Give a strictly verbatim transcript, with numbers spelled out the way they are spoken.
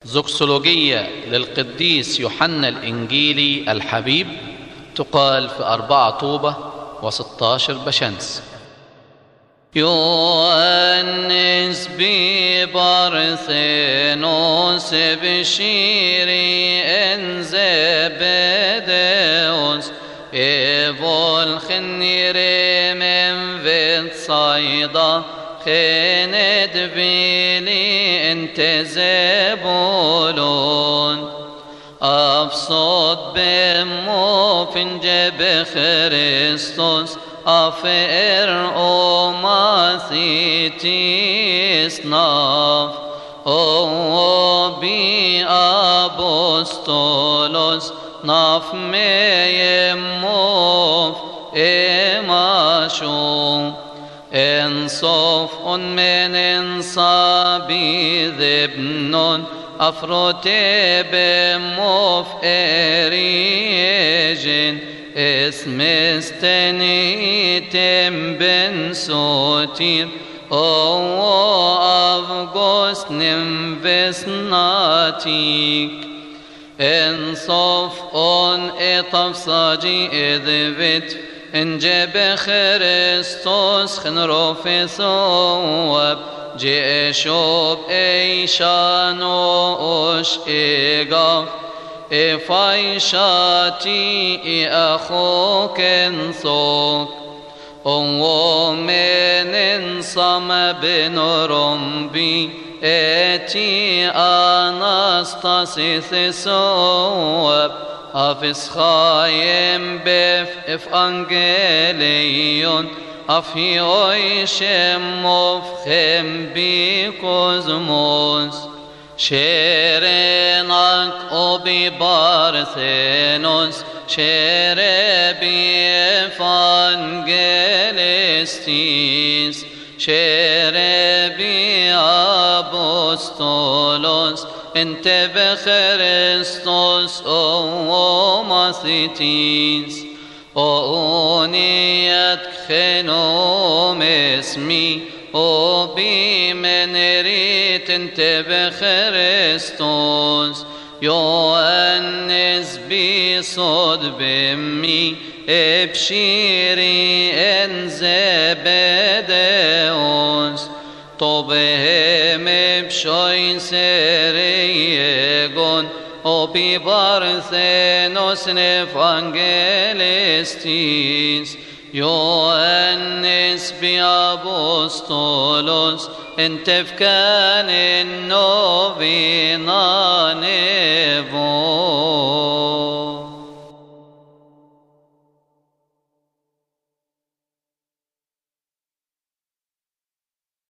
زوكسولوجية للقديس يوحنا الإنجيلي الحبيب تقال في أربعة طوبة وستاشر بشمس. يوانس ببارثينوس بشيري إن زبدوس إيفول خنيري من فيت صيدا خند بيلي انت زبولون أفصد بمو فنجب خريستوس أفئر أماثيتيس ناف أو بي أبوستولوس ناف ميموف إماشو إنصف من إنصابي ذبنون أفروتي بموف إريجين اسم استنيتم بن سوتير أو أفغوس نمفسناتيك إنصف أن إطفصاجي إذبت إن جب خريستوس خنروفي ثواب جيشوب إيشانو أش إيغاف إفايشاتي إخوك انصوك أو من انصم بن رمبي إتي أناستاسيث ثواب أفس خايم بف إف أنجليون أفي أيشم مفخم بكوزموس شيرينك أبي بارثينوس شيربي إفانجلستيس شيربي أبوستولوس انت بخريستوس او ماثيتيس أونيت خنوم اسمي او بمنريت انت بخريستوس يوانس بصد بمي ابشيري ان زبدوس طبهم بشوي سريقون او ببارثينوس نفانجلستيس يوانس بأبوستولوس انت فكان النوفينا نيفون